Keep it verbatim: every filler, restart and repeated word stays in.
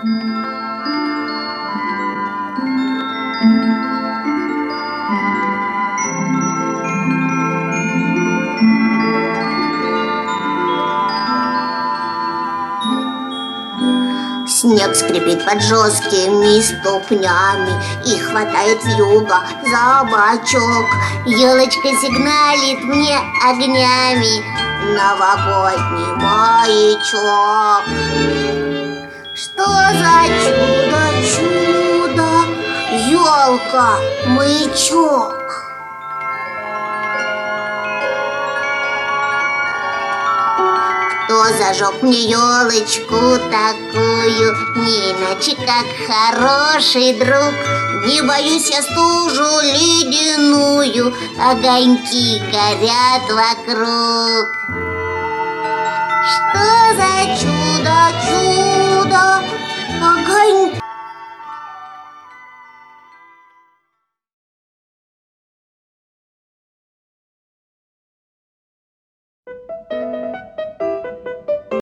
Снег скрипит под жесткими ступнями и хватает вьюга за бочок. Елочка сигналит мне огнями, новогодний маячок. Что за чудо, чудо, елка, маячок? Кто зажег мне елочку такую, не иначе как хороший друг? Не боюсь я стужу ледяную, огоньки горят вокруг. Что за чудо, чудо?